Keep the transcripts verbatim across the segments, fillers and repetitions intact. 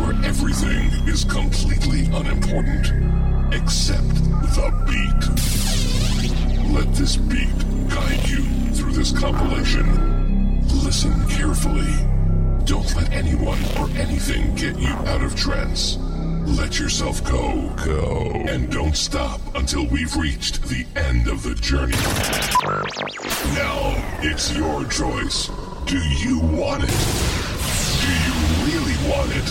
where everything is completely unimportant except the beat. Let this beat guide you through this compilation. Listen carefully. Don't let anyone or anything get you out of trance. Let yourself go, go, and don't stop until we've reached the end of the journey. Now, it's your choice. Do you want it? Do you really want it?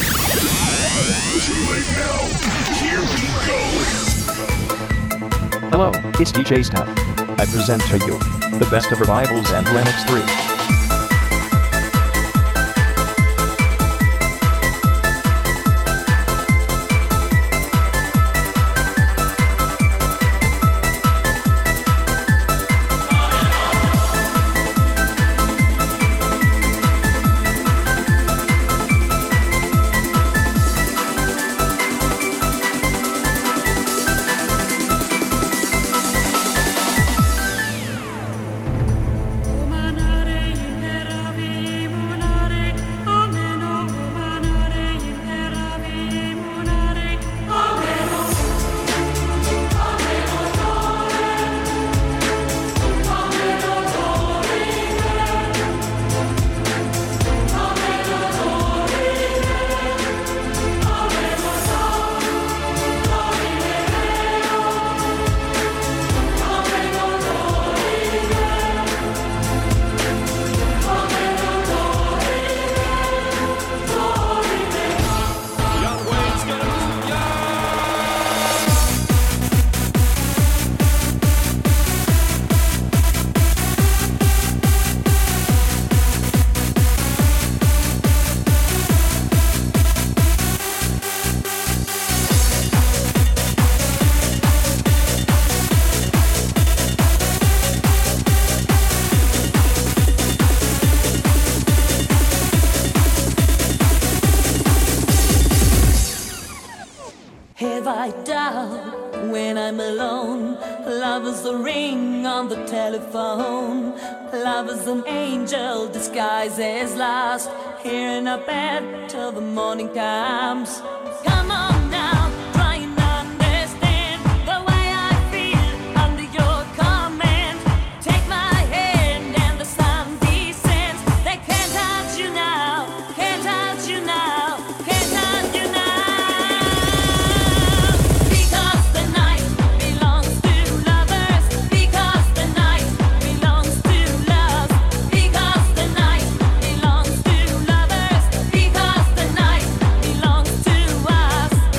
Too late now. Here we go. Hello, it's D J Stuff. I present to you the best of Revivals and Lennox three. Have I doubt when I'm alone? Love is a ring on the telephone. Love is an angel disguised as lost, here in a bed till the morning comes. Come on now, try and understand the way I feel under your command. Take my hand and the sun descends. They can't touch you now, can't touch you now, can't touch you now. Because the night belongs to us.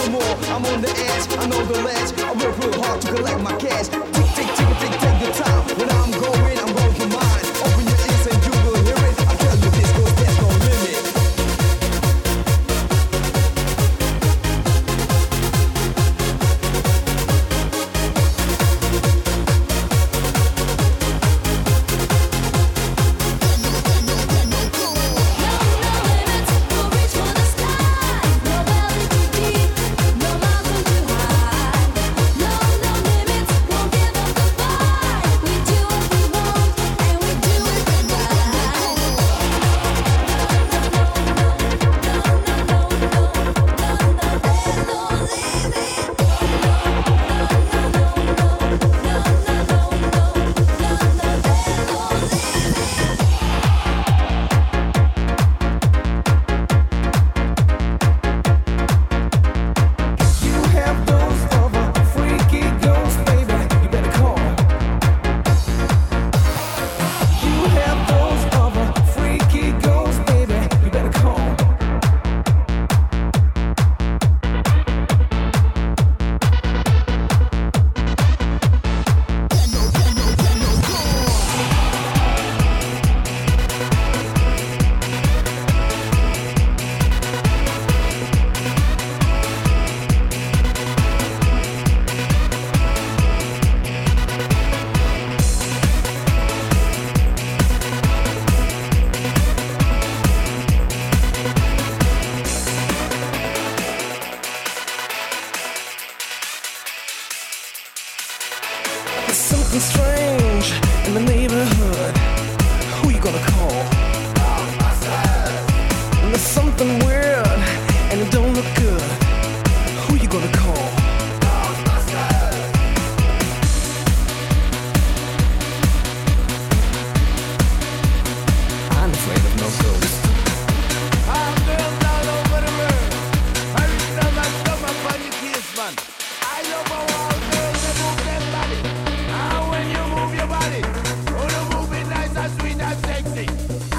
no more. I'm on the edge, I know the ledge. I work real hard to collect my cash. Tick, tick, tick, tick, take your time. When I'm going, I'm going for mine. Open your ears and you will hear it. I tell you this goes, there's no limit. Something strange in the neighborhood. Who you gonna call? And there's something weird and it don't look good. Who you gonna call? I'm afraid of no ghosts. I'm girls all over the world. I reach down my stomach on your case, man. I love how all girls they move their body. When you move your body, oh, you move it nice and sweet and sexy.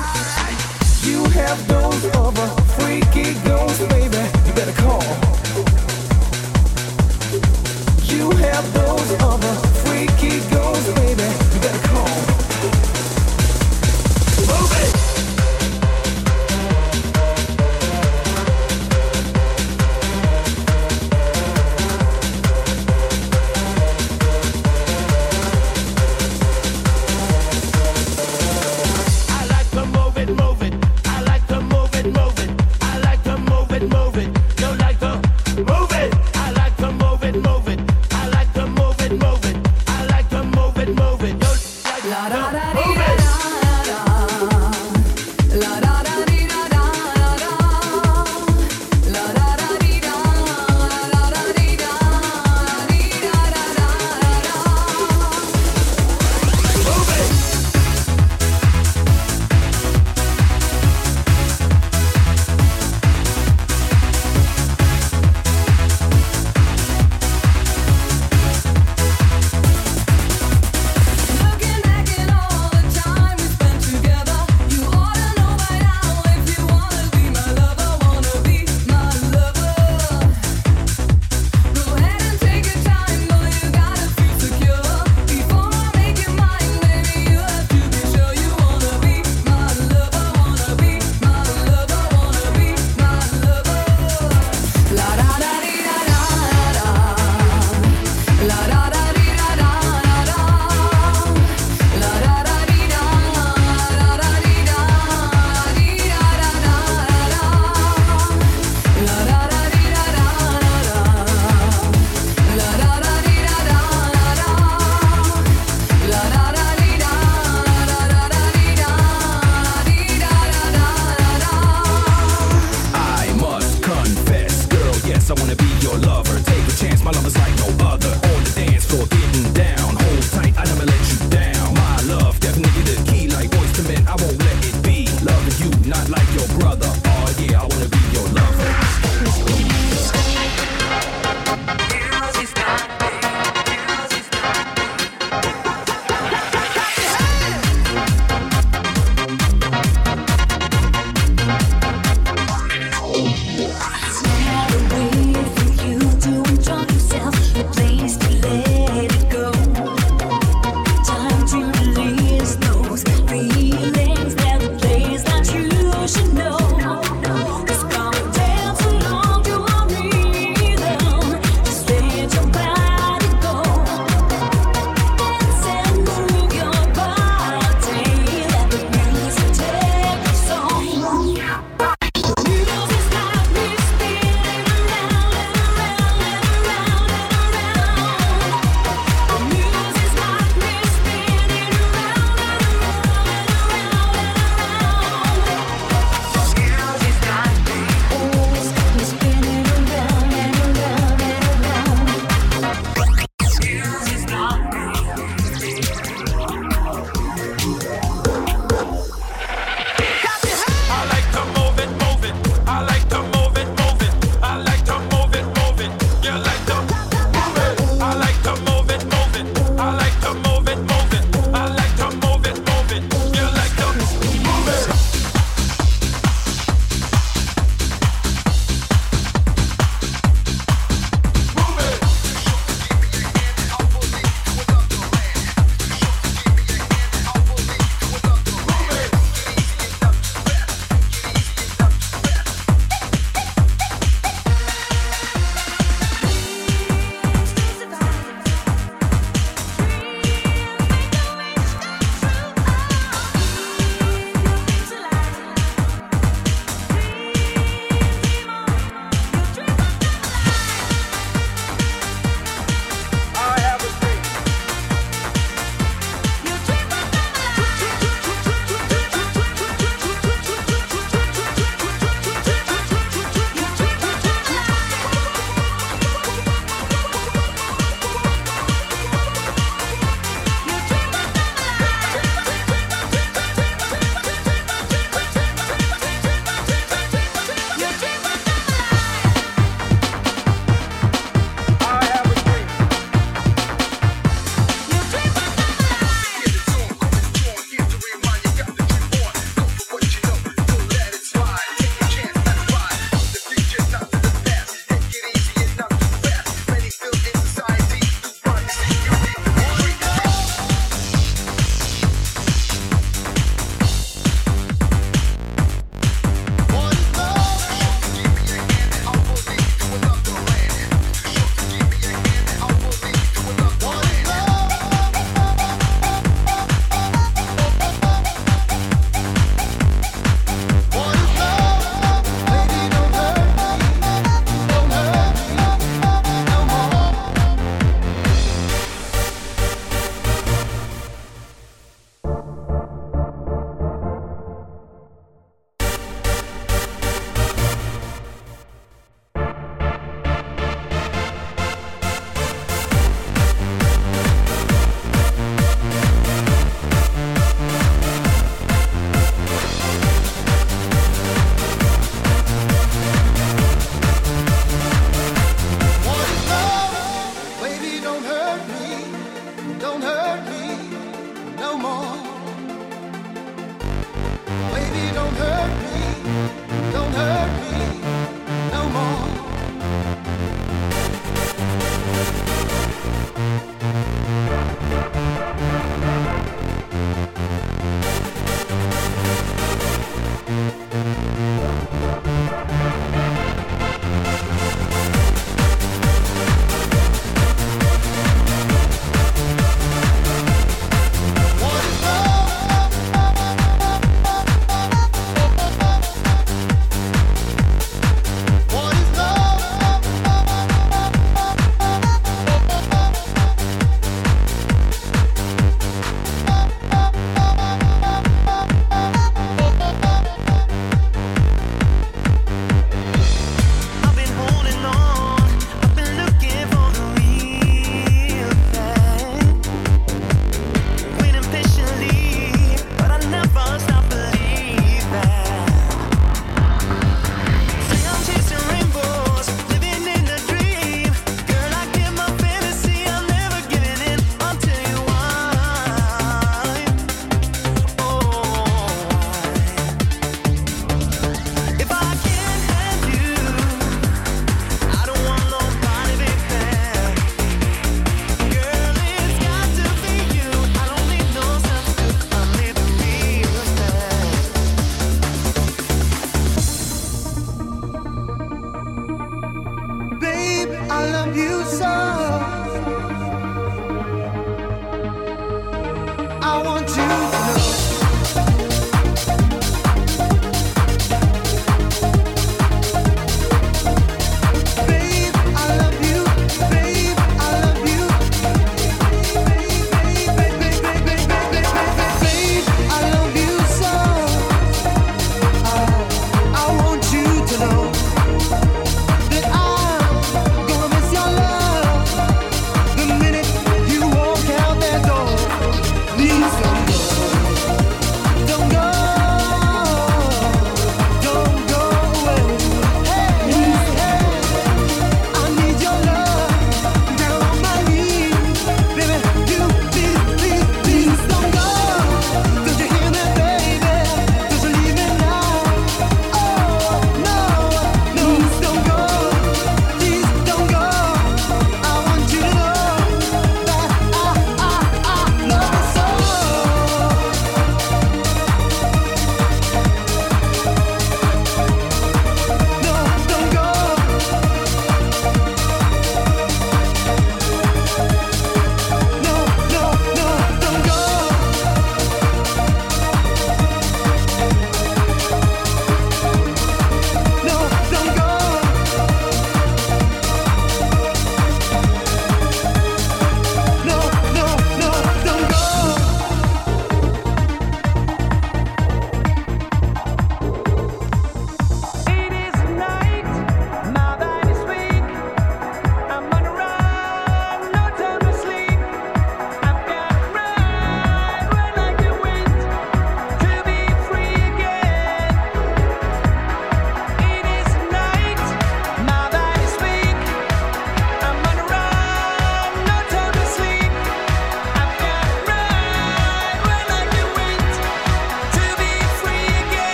I want you